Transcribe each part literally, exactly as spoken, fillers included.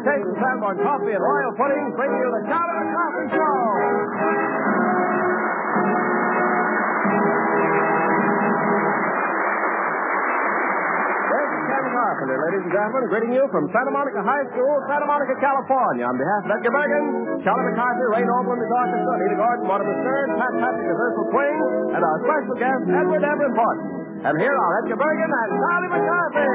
Taste of Sanborn coffee and royal puddings bring you the Charlie McCarthy Show. This is Ken Carpenter, ladies and gentlemen, greeting you from Santa Monica High School, Santa Monica, California. On behalf of Edgar Bergen, Charlie McCarthy, Ray Noble, and his orchestra, Nita Gordon, Mortimer Stern, Pat Patrick, the Versal Swing, and our special guest, Edward Everett Horton. And here are Edgar Bergen and Charlie McCarthy.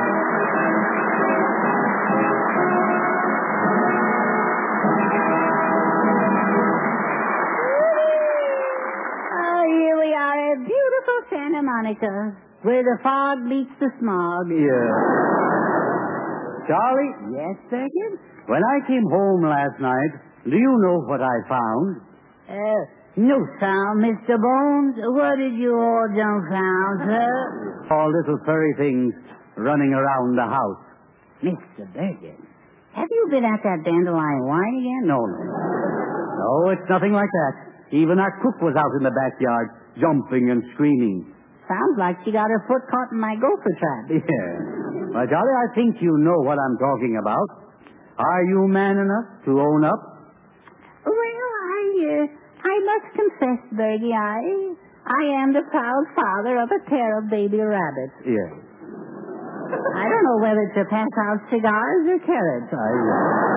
Oh, here we are at beautiful Santa Monica, where the fog meets the smog. Yeah. Charlie? Yes, Bergen? When I came home last night, do you know what I found? Uh, no sound, Mister Bones. What did you all found, sir? All little furry things running around the house. Mister Bergen, have you been at that dandelion wine again? No, no. No, it's nothing like that. Even our cook was out in the backyard, jumping and screaming. Sounds like she got her foot caught in my gopher trap. Yeah. Well, Charlie, I think you know what I'm talking about. Are you man enough to own up? Well, I, uh, I must confess, Bergie, I, I am the proud father of a pair of baby rabbits. Yes. I don't know whether to pass out cigars or carrots. I, uh...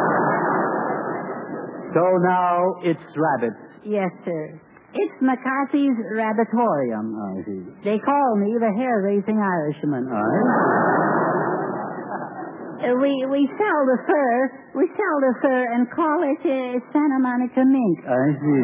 So now it's rabbits. Yes, sir. It's McCarthy's Rabbitorium. I see. They call me the hair-raising Irishman. All right. Uh, we we sell the fur, we sell the fur and call it uh, Santa Monica mink. I see.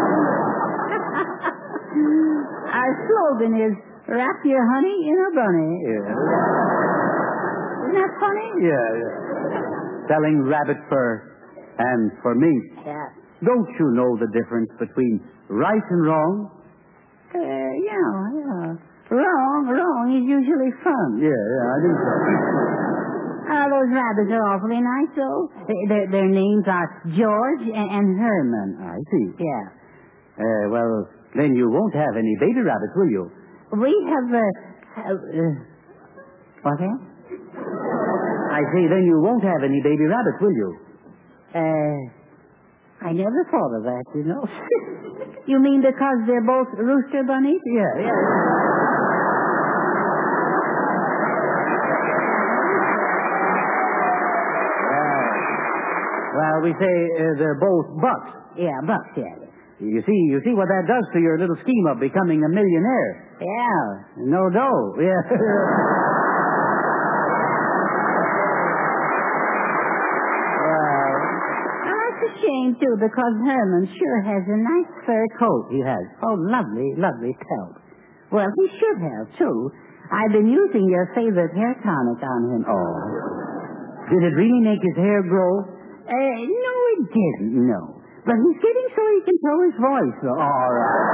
Our slogan is wrap your honey in a bunny. Yeah. Isn't that funny? Yeah, yeah. Selling rabbit fur and for mink. Yeah. Don't you know the difference between right and wrong? Uh, yeah, yeah. Wrong, wrong is usually fun. Yeah, yeah, I think so. Oh, those rabbits are awfully nice, though. Their, their names are George and, and Herman. I see. Yeah. Uh, well, then you won't have any baby rabbits, will you? We have, uh... uh, uh what's that? I say, then you won't have any baby rabbits, will you? Uh, I never thought of that, you know. You mean because they're both rooster bunnies? Yeah, yeah. Well, we say uh, they're both bucks. Yeah, bucks, yeah. You see, you see what that does to your little scheme of becoming a millionaire. Yeah. No dough. Yeah. Well, that's a shame, too, because Herman sure has a nice fur coat. He has. Oh, lovely, lovely pelt. Well, he should have, too. I've been using your favorite hair tonic on him. Oh. Did it really make his hair grow? Uh, no, it didn't, no. But he's getting so he can throw his voice. So. All right.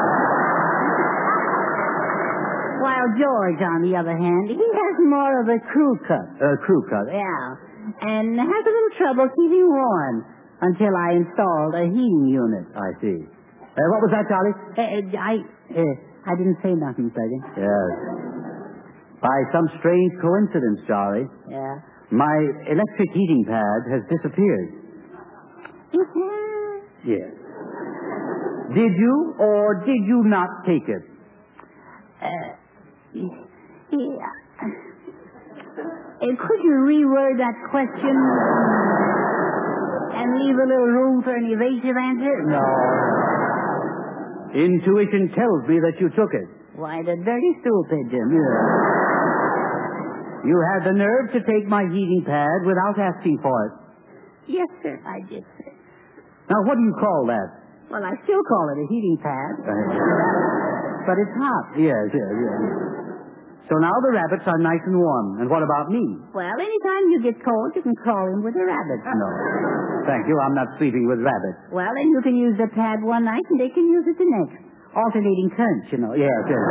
While George, on the other hand, he has more of a crew cut. A uh, crew cut? Yeah. And has a little trouble keeping warm until I installed a heating unit. I see. Uh, what was that, Charlie? Uh, I, uh, I didn't say nothing, Sergeant. Yes. By some strange coincidence, Charlie. Yeah. My electric heating pad has disappeared. It has? Yes. Did you or did you not take it? Uh, yeah. Uh, could you reword that question and leave a little room for an evasive answer? No. Intuition tells me that you took it. Why, the dirty stool pigeon. Yeah. You had the nerve to take my heating pad without asking for it. Yes, sir, I did, sir. Now, what do you call that? Well, I still call it a heating pad. Uh, but it's hot. Yes, yes, yes. So now the rabbits are nice and warm. And what about me? Well, anytime you get cold, you can crawl in with the rabbits. No. Thank you. I'm not sleeping with rabbits. Well, then you can use the pad one night and they can use it the next. Alternating currents, you know. Yes, yes.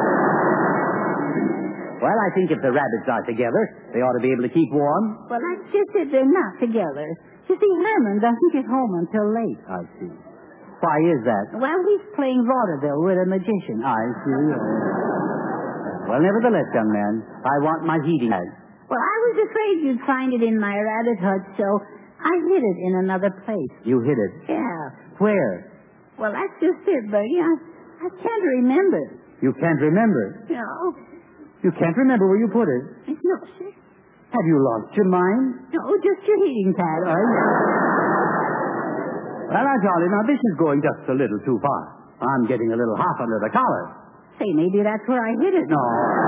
Well, I think if the rabbits are together, they ought to be able to keep warm. Well, that's just it. They're not together. You see, Herman doesn't get home until late. I see. Why is that? Well, he's playing vaudeville with a magician. I see. Well, nevertheless, young man, I want my heating pad. Well, I was afraid you'd find it in my rabbit hut, so I hid it in another place. You hid it? Yeah. Where? Well, that's just it, Bertie. I, I can't remember. You can't remember? No. You can't remember where you put it? No, sir. Have you lost your mind? No, just your heating pad. Oh, yeah. Well, now, Charlie, now this is going just a little too far. I'm getting a little hot under the collar. Say, maybe that's where I hid it. No.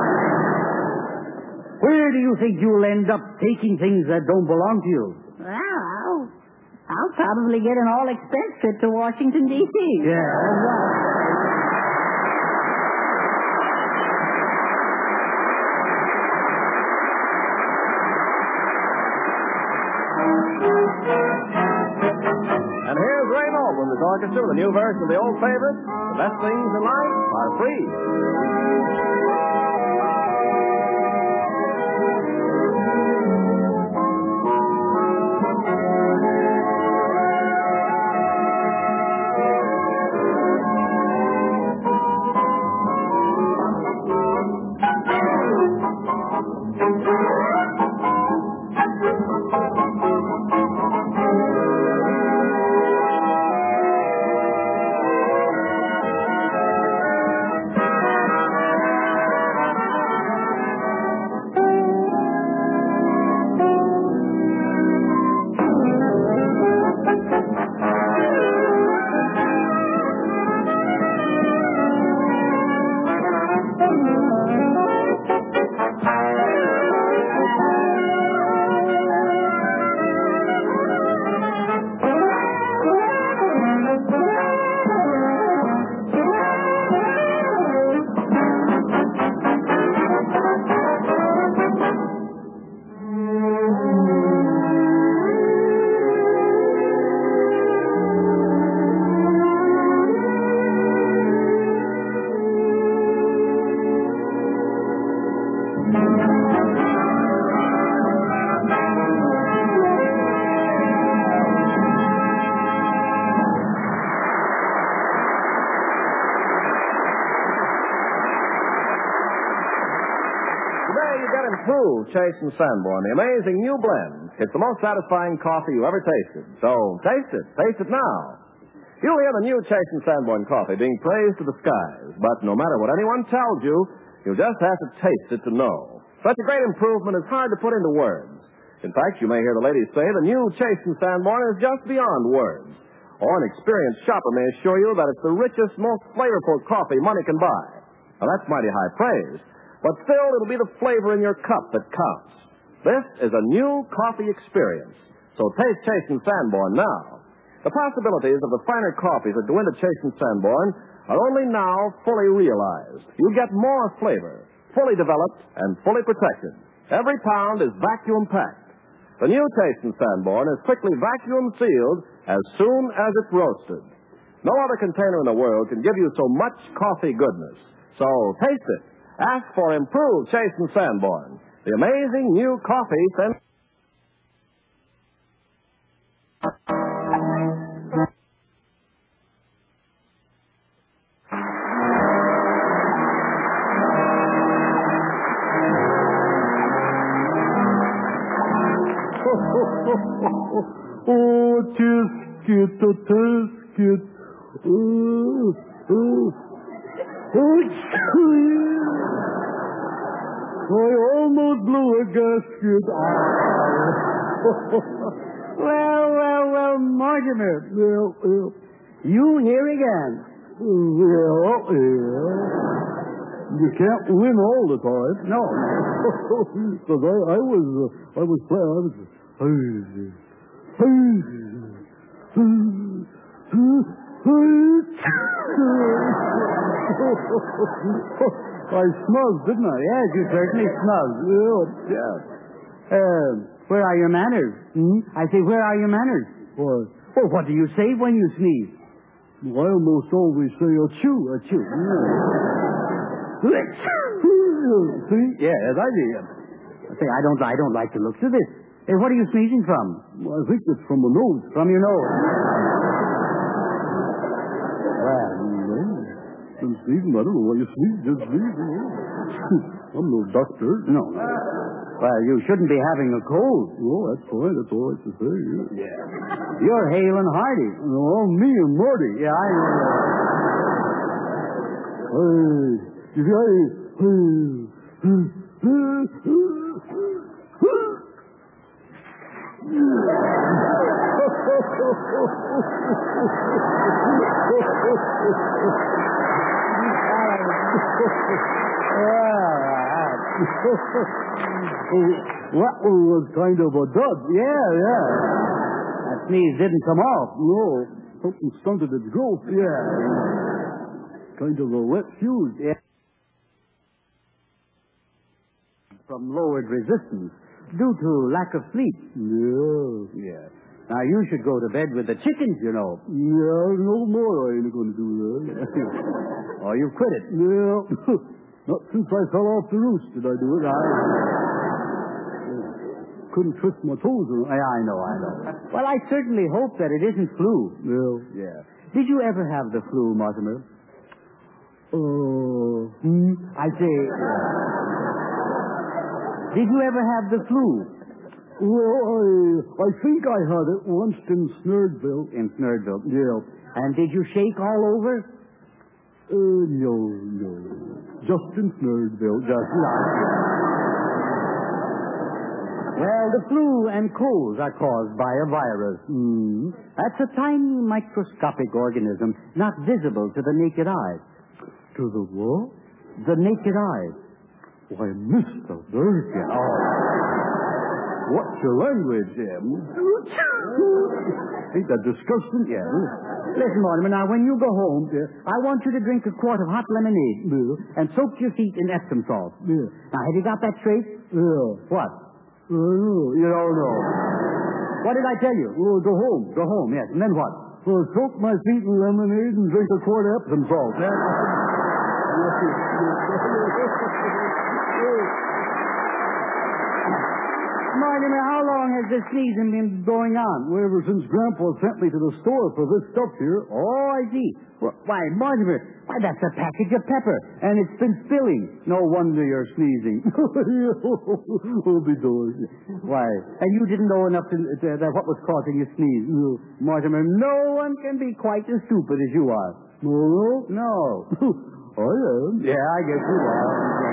Where do you think you'll end up taking things that don't belong to you? Well, I'll, I'll probably get an all-expense trip to Washington, D C Yeah, right. And here's Ray Noble in the orchestra with a new version of the old favorite, The Best Things in Life Are Free. Improved Chase and Sanborn, the amazing new blend. It's the most satisfying coffee you ever tasted. So taste it. Taste it now. You'll hear the new Chase and Sanborn coffee being praised to the skies. But no matter what anyone tells you, you just have to taste it to know. Such a great improvement is hard to put into words. In fact, you may hear the ladies say the new Chase and Sanborn is just beyond words. Or an experienced shopper may assure you that it's the richest, most flavorful coffee money can buy. Now, that's mighty high praise. But still, it'll be the flavor in your cup that counts. This is a new coffee experience. So taste Chase and Sanborn now. The possibilities of the finer coffees that go into Chase and Sanborn are only now fully realized. You get more flavor, fully developed and fully protected. Every pound is vacuum packed. The new Chase and Sanborn is quickly vacuum sealed as soon as it's roasted. No other container in the world can give you so much coffee goodness. So taste it. Ask for improved Chase and Sanborn, the amazing new coffee sent. Oh, tisket och tisket. Oh, oh. I almost blew a gasket. Well, well, well, Mortimer. Well, well. You here again. Well, yeah. You can't win all the time. No. Because I, I was, uh, I was playing, I was, I snuzzed, didn't I? Yes, you certainly snuzzed. Yeah, yeah. Uh, where are your manners? Hmm? I say, where are your manners? What? Well, what do you say when you sneeze? Well, I almost always say achoo, achoo. Yeah. See? Yes, I do. I say, I don't, I don't like the looks of this. Hey, what are you sneezing from? Well, I think it's from the nose. From your nose. Well, been sneezing. I don't know why you sneeze. Just sneeze. You know. I'm no doctor. No. Well, you shouldn't be having a cold. Oh, that's fine. That's all right to say. Yeah. Yeah. You're hale and hearty. No, me and Morty. Yeah, I know. Hey, you see, I... That was kind of a dud. Yeah, yeah. That sneeze didn't come off. No, something stunted its growth. Yeah. Kind of a wet fuse. Yeah. From lowered resistance due to lack of sleep. Yeah. Yeah. Now, you should go to bed with the chickens, you know. Yeah, no more. I ain't going to do that. Or you quit it. Yeah. Not since I fell off the roost did I do it. I couldn't twist my toes around. I, I know, I know. Well, I certainly hope that it isn't flu. Yeah. Yeah. Did you ever have the flu, Mortimer? Uh, Hmm? I say... Did you ever have the flu? well, I, I think I had it once in Snurdville. In Snurdville. Yeah. And did you shake all over? Uh, no, no. Just in Snurdville. Just not. Well, the flu and colds are caused by a virus. Mm. That's a tiny microscopic organism not visible to the naked eye. To the what? The naked eye. Why, Mister Bergen. Oh. What's your language, Em? Ain't that disgusting? Yeah. Listen, Mortimer, now, when you go home, Yeah. I want you to drink a quart of hot lemonade Yeah. and soak your feet in Epsom salt. Yeah. Now, have you got that straight? Yeah. What? I know. You don't know. What did I tell you? Well, go home. Go home, yes. And then what? Well, soak my feet in lemonade and drink a quart of Epsom salt. Mortimer, how long has this season been going on? Well, ever since Grandpa sent me to the store for this stuff here. Oh, I see. Well, why, Mortimer, why, that's a package of pepper, and it's been spilling. No wonder you're sneezing. Oh, be doors. Why? And you didn't know enough to, to, that what was causing you sneeze. No. Mortimer, no one can be quite as stupid as you are. No, No. I am. Yeah, I guess you are.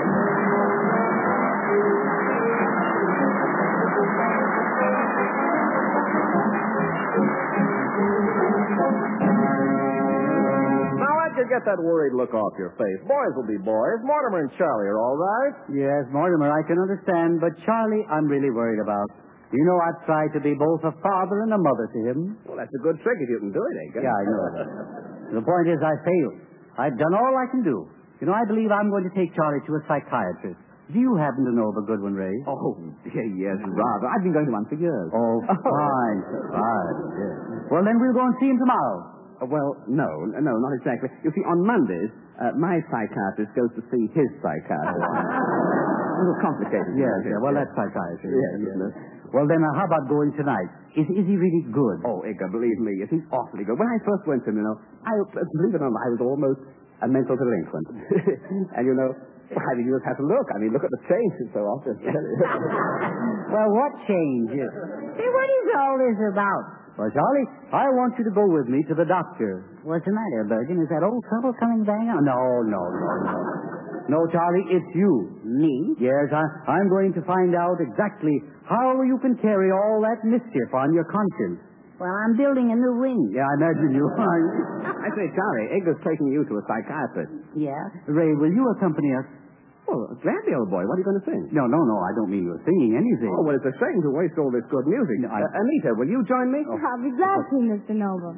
Get that worried look off your face. Boys will be boys. Mortimer and Charlie are all right. Yes, Mortimer, I can understand, but Charlie, I'm really worried about. You know, I've tried to be both a father and a mother to him. Well, that's a good trick if you can do it, ain't it? Yeah, I know that. The point is, I failed. I've done all I can do. You know, I believe I'm going to take Charlie to a psychiatrist. Do you happen to know of a good one, Ray? Oh, yeah, yes, rather. I've been going to one for years. Oh, fine, fine. Yes. Well, then we'll go and see him tomorrow. Uh, well, no, no, not exactly. You see, on Mondays, uh, my psychiatrist goes to see his psychiatrist. A little complicated. Yes, isn't it? yeah, well, that's psychiatry. Yes, isn't it? Well, then, uh, how about going tonight? Is, is he really good? Oh, Edgar, believe me, he's awfully good. When I first went to him, you know, I, uh, believe it or not, I was almost a mental delinquent. And, you know, I mean, you just have to look. I mean, look at the changes so often. Well, what change? Hey, what is all this about? Well, Charlie, I want you to go with me to the doctor. What's the matter, Bergen? Is that old trouble coming back on? No, no, no, no. No, Charlie, it's you. Me? Yes, I, I'm going to find out exactly how you can carry all that mischief on your conscience. Well, I'm building a new wing. Yeah, I imagine you are. I say, Charlie, Edgar's taking you to a psychiatrist. Yeah? Ray, will you accompany us? Oh, gladly, old boy. What are you going to sing? No, no, no, I don't mean you're singing anything. Oh, well, it's a shame to waste all this good music. No, I- Uh, Anita, will you join me? I'll be glad to, Mister Noble.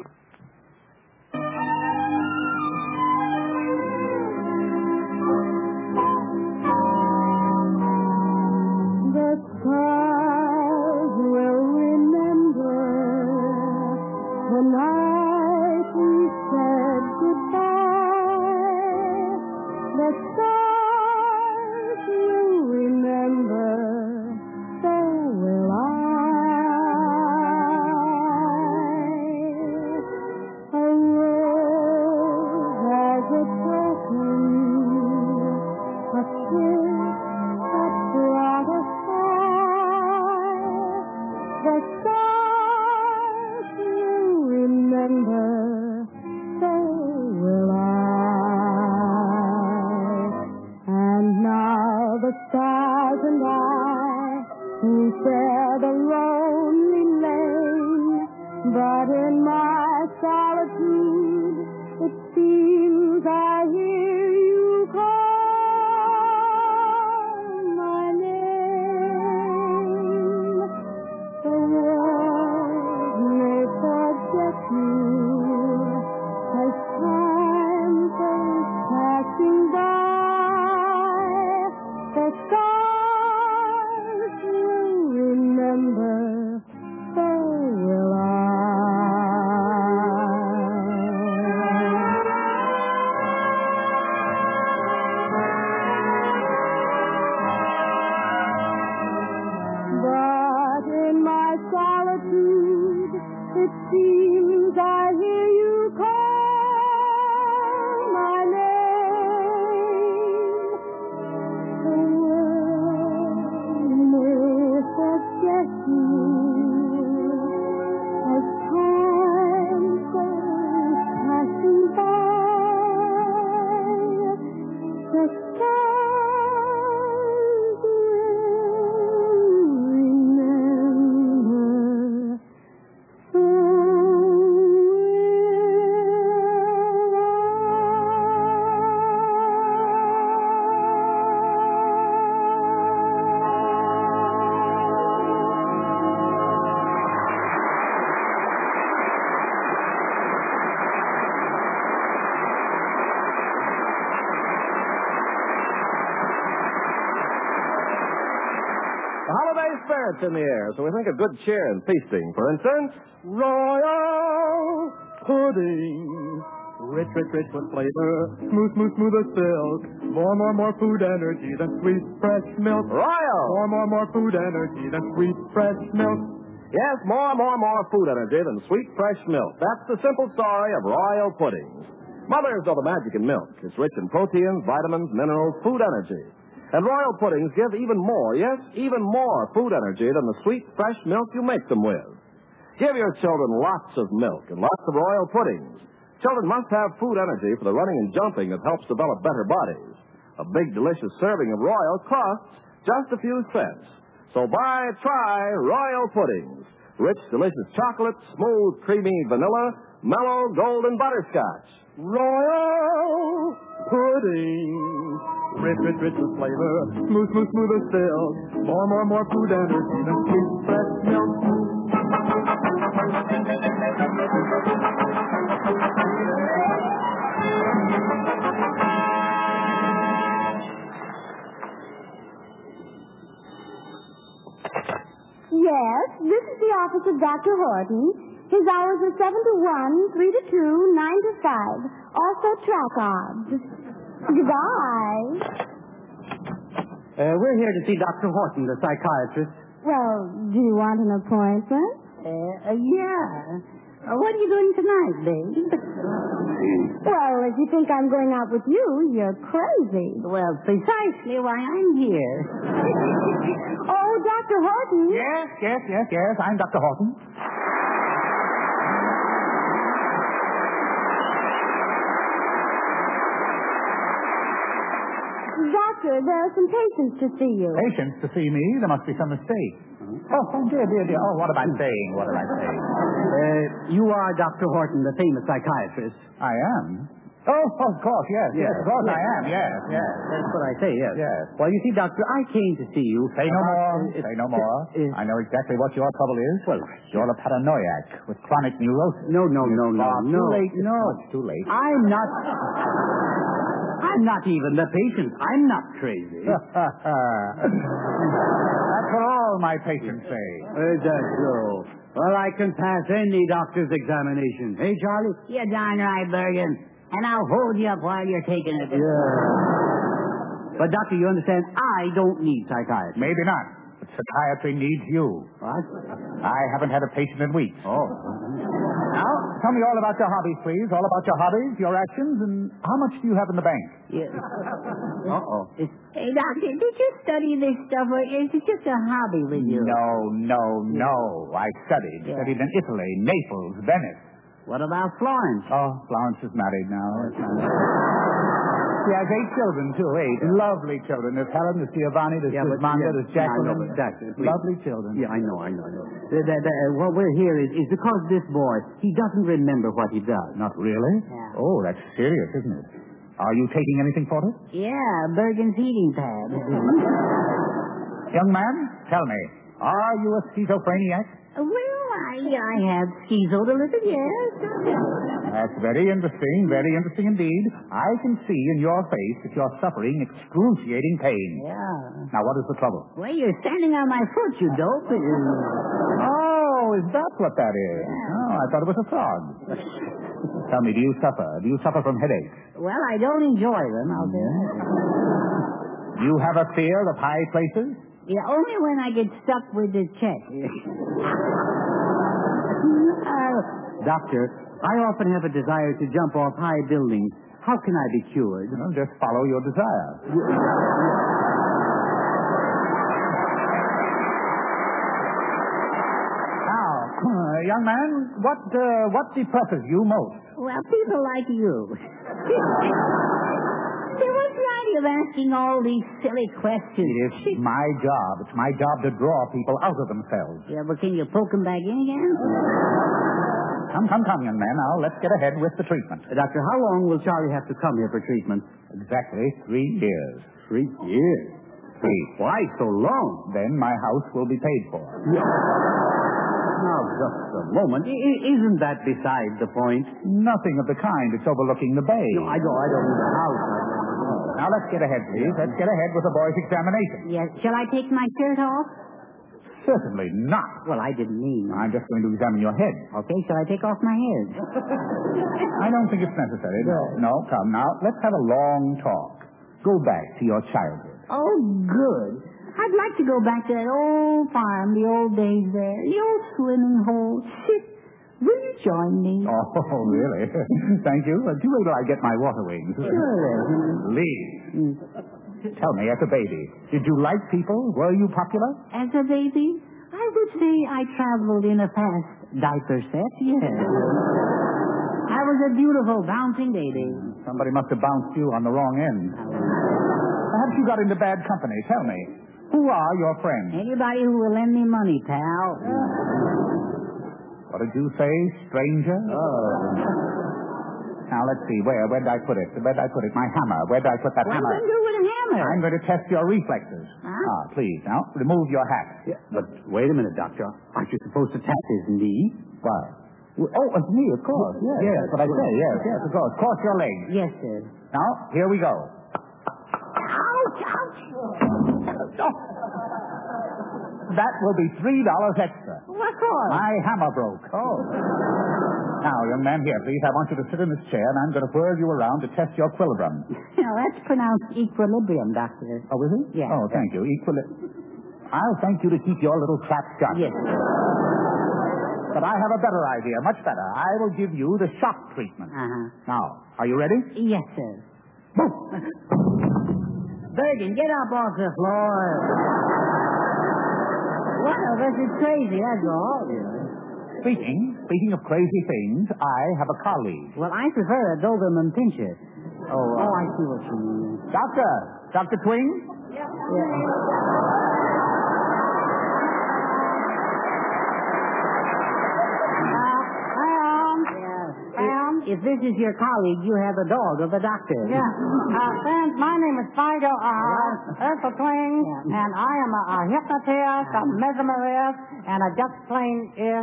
The child will remember the night we said goodbye. The stars will remember, so will I. the stars remember. So The holiday spirit's in the air, so we think of good cheer and feasting. For instance, Royal pudding. Rich, rich, rich with flavor. Smooth, smooth, smooth as silk. More, more, more food energy than sweet, fresh milk. Royal! More, more, more food energy than sweet, fresh milk. Yes, more, more, more food energy than sweet, fresh milk. That's the simple story of Royal puddings. Mothers know the magic in milk. It's rich in proteins, vitamins, minerals, food energy. And Royal puddings give even more, yes, even more food energy than the sweet, fresh milk you make them with. Give your children lots of milk and lots of Royal puddings. Children must have food energy for the running and jumping that helps develop better bodies. A big, delicious serving of Royal costs just a few cents. So buy, try Royal puddings. Rich, delicious chocolate, smooth, creamy vanilla, mellow, golden butterscotch. Royal pudding. Rich, rich, rich with flavor. Smooth, smooth, smooth as silk. More, more, more food energy than sweet, fresh milk. Yes, this is the office of Doctor Horton. His hours are seven to one, three to two, nine to five. Also track odds. Goodbye. Uh, we're here to see Doctor Horton, the psychiatrist. Well, do you want an appointment? Uh, uh, yeah. Uh, what are you doing tonight, babe? Well, if you think I'm going out with you, you're crazy. Well, precisely why I'm here. Oh, Doctor Horton. Yes, yes, yes, yes. I'm Doctor Horton. Doctor, there are some patients to see you. Patients to see me. There must be some mistake. Oh, oh, dear, dear, dear. Oh, what am I saying? What am I saying? Uh, you are Doctor Horton, the famous psychiatrist. I am. Oh, of course, yes, yes, Yes. of course Yes. I am, yes, yes. That's what I say, yes. Yes. Well, you see, Doctor, I came to see you. Say no about, more, uh, say no uh, more. uh, I know exactly what your trouble is. Well, you're a paranoiac with chronic neurosis. No, no, no, no, Oh, no. Too late. No. It's too late. I'm not... I'm not even the patient. I'm not crazy. That's what all my patients say. Is that so? Well, I can pass any doctor's examination. Hey, Charlie? You're darn right, Bergen. And I'll hold you up while you're taking it. Yeah. But, Doctor, you understand, I don't need psychiatry. Maybe not. But psychiatry needs you. What? I haven't had a patient in weeks. Oh. Now, tell me all about your hobbies, please. All about your hobbies, your actions, and how much do you have in the bank? Yeah. Uh-oh. Hey, Doctor, did you study this stuff, or is it just a hobby with you? No, no, no. I studied. Yeah. Studied in Italy, Naples, Venice. What about Florence? Oh, Florence is married now. She has eight children, too. Eight. Lovely children. There's Helen, there's Giovanni, there's Yeah, but- Guzmanga, yeah, there's yeah, I know, Jacqueline. but Doctor, please. Lovely children. Yeah, I know, I know, I know. The, the, the, uh, what we're here is, is because this boy, he doesn't remember what he does. Not really? Yeah. Oh, that's serious, isn't it? Are you taking anything for it? Yeah, Bergen's heating pad. Young man, tell me, are you a schizophrenic? Well, I, I have schizo a little, yes. That's very interesting, very interesting indeed. I can see in your face that you're suffering excruciating pain. Yeah. Now, what is the trouble? Well, you're standing on my foot, you dope. Oh, is that what that is? Oh, I thought it was a frog. Tell me, do you suffer? Do you suffer from headaches? Well, I don't enjoy them, I'll tell you. Do you have a fear of high places? Yeah, only when I get stuck with the check. Uh, doctor, I often have a desire to jump off high buildings. How can I be cured? Well, just follow your desire. Now, young man, what uh, what depresses you most? Well, people like you. There was the idea of asking all these silly questions. It is my job. It's my job to draw people out of themselves. Yeah, but can you poke them back in again? Come, come, come, young man. Now, let's get ahead with the treatment. Uh, doctor, how long will Charlie have to come here for treatment? Exactly three years. Three years? Three. Why so long? Then my house will be paid for. Now, just a moment. I- isn't that beside the point? Nothing of the kind. It's overlooking the bay. No, I don't, I don't need a house. I don't know. Now, let's get ahead, please. Let's get ahead with the boy's examination. Yes. Shall I take my shirt off? Certainly not. Well, I didn't mean. I'm just going to examine your head. Okay, shall I take off my head? I don't think it's necessary. No, no, come now. Let's have a long talk. Go back to your childhood. Oh, good. I'd like to go back to that old farm, the old days there, the old swimming hole. Sid, will you join me? Oh, really? Thank you. Uh, do wait till I get my water wings. Sure. Lee, tell me, as a baby, did you like people? Were you popular? As a baby, I would say I traveled in a fast diaper set, yes. I was a beautiful bouncing baby. Somebody must have bounced you on the wrong end. Perhaps you got into bad company. Tell me, who are your friends? Anybody who will lend me money, pal. What did you say, stranger? Oh. Now, let's see. Where? Where did I put it? Where did I put it? My hammer. Where did I put that What hammer? can you do with a hammer? I'm going to test your reflexes. Huh? Ah, please. Now, remove your hat. Yeah, but wait a minute, Doctor. Aren't you supposed to tap his knee? Why? Well, oh, it's me, of course. Yes, yes, what I say. Yes, yes, of course. Cross your legs. Yes, sir. Now, here we go. Ouch, ouch. Oh. That will be three dollars extra. What for? My hammer broke. Oh. Now, young man, here, please. I want you to sit in this chair, and I'm going to whirl you around to test your equilibrium. Now, that's pronounced equilibrium, Doctor. Oh, is it? Yes. Oh, thank you. Equili- I'll thank you to keep your little trap shut. Yes. But I have a better idea, much better. I will give you the shock treatment. Uh-huh. Now, are you ready? Yes, sir. Bergen, get up off the floor. One of us is crazy, that's all. Speaking, speaking of crazy things, I have a colleague. Well, I prefer a Doberman Pinscher. Oh, uh, Oh, I see what you mean. Doctor, Doctor Twing? Yeah. If this is your colleague, you have a dog of a doctor. Yeah. Uh, friends, my name is Fido uh, Urkel Twing, Yeah. and I am a, a hypnotist, a mesmerist, and a just plain is.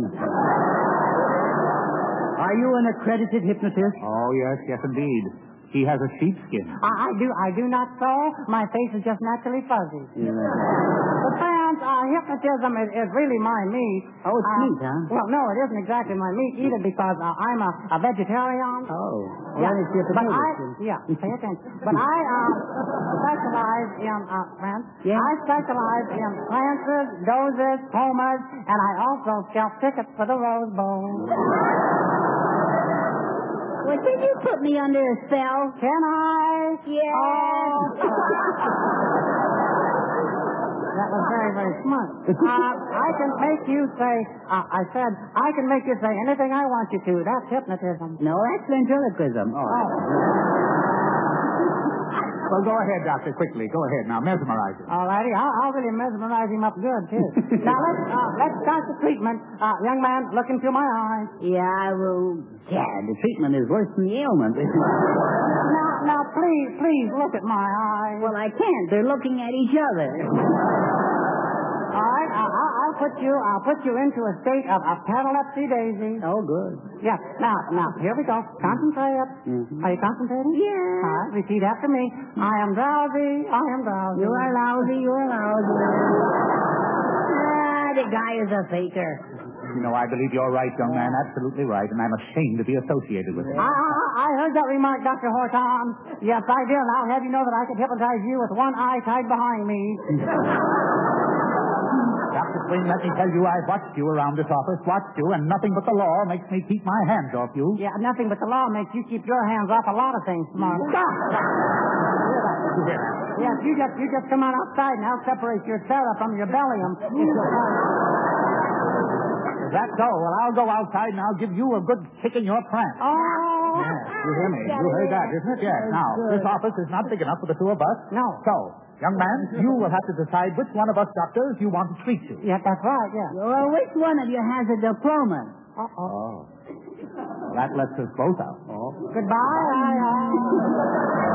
Are you an accredited hypnotist? Oh, yes, yes, indeed. He has a sheepskin. I, I do I do not so. My face is just naturally fuzzy. But friends, uh, hypnotism is, is really my meat. Oh, it's Uh, meat, huh? Well, no, it isn't exactly my meat either because uh, I'm a, a vegetarian. Oh. Yeah, Well, it's your but I, potato. yeah, pay attention. But I uh, specialize in, uh, friends, Yeah? I specialize in trances, doses, homers, and I also sell tickets for the Rose Bowl. Well, did you put me under a spell? Can I? Yes. Oh. That was very, very smart. Uh, I can make you say, uh, I said, I can make you say anything I want you to. That's hypnotism. No, that's ventriloquism. Oh. Well, go ahead, Doctor, quickly. Go ahead now. Mesmerize him. All righty. I'll, I'll really mesmerize him up good, too. Now, let's, uh, let's start the treatment. Uh, young man, look into my eyes. Yeah, I will. Yeah, the treatment is worse than the ailment. Now, now, please, please look at my eyes. Well, I can't. They're looking at each other. All right. Uh, I'll, I'll put you, I'll put you into a state of, of catalepsy daisy. Oh, good. Yeah. Now, now, here we go. Concentrate. Mm-hmm. Are you concentrating? Yeah. All right. Repeat after me. I am drowsy. I am drowsy. You are lousy. You are lousy. Ah, the guy is a faker. You know, I believe you're right, young man. Absolutely right. And I'm ashamed to be associated with him. I, I, I heard that remark, Doctor Horton. Yes, I did. I'll have you know that I could hypnotize you with one eye tied behind me. Doctor Twing, let me tell you, I've watched you around this office, watched you, and nothing but the law makes me keep my hands off you. Yeah, nothing but the law makes you keep your hands off a lot of things, Mark. Stop! Did you hear that? Yes, you just you just come on outside and I'll separate your Sarah from your bellium. That's so. Well, I'll go outside and I'll give you a good kick in your pants. Oh. Yes, you hear me? You heard that, isn't it? Yes. Now, this office is not big enough for the two of us. No. So, young man, you will have to decide which one of us doctors you want to treat you. Yeah, that's right, yeah. Well, which one of you has a diploma? Uh-oh. Oh. Well, that lets us both out. Oh. Goodbye.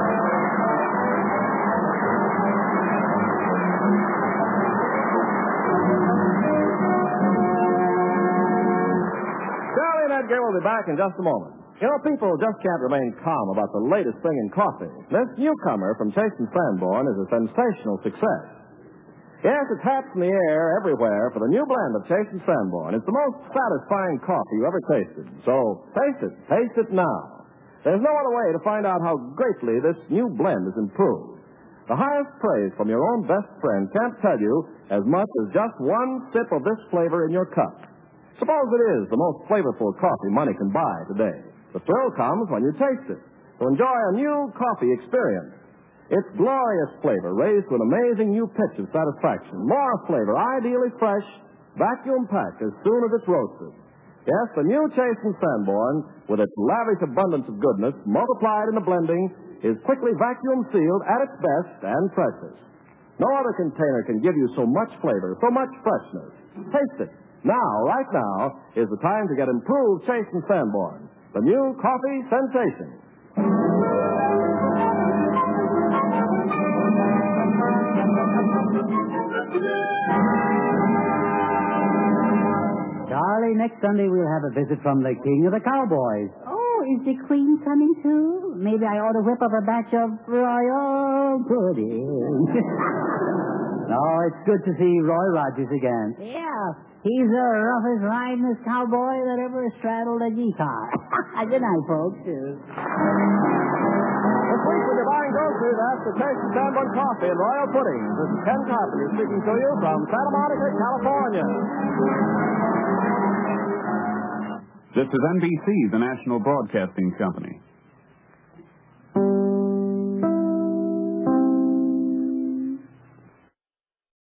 Charlie and Edgar will be back in just a moment. You know, people just can't remain calm about the latest thing in coffee. This newcomer from Chase and Sanborn is a sensational success. Yes, it's hats in the air everywhere for the new blend of Chase and Sanborn. It's the most satisfying coffee you ever tasted. So, taste it. Taste it now. There's no other way to find out how greatly this new blend is improved. The highest praise from your own best friend can't tell you as much as just one sip of this flavor in your cup. Suppose it is the most flavorful coffee money can buy today. The thrill comes when you taste it. To enjoy a new coffee experience. Its glorious flavor raised to an amazing new pitch of satisfaction. More flavor, ideally fresh, vacuum packed as soon as it's roasted. Yes, the new Chase and Sanborn, with its lavish abundance of goodness, multiplied in the blending, is quickly vacuum sealed at its best and freshest. No other container can give you so much flavor, so much freshness. Taste it. Now, right now, is the time to get improved Chase and Sanborn, the new coffee sensation. Charlie, next Sunday we'll have a visit from the King of the Cowboys. Oh, is the Queen coming too? Maybe I ought to whip up a batch of royal pudding. No, it's good to see Roy Rogers again. Yeah, he's the roughest ridingest cowboy that ever straddled a guitar. Good night, folks. This week when you're buying groceries, ask for Chase and Sanborn coffee and royal pudding. This is Ken Carpenter speaking to you from Santa Monica, California. This is N B C, the national broadcasting company.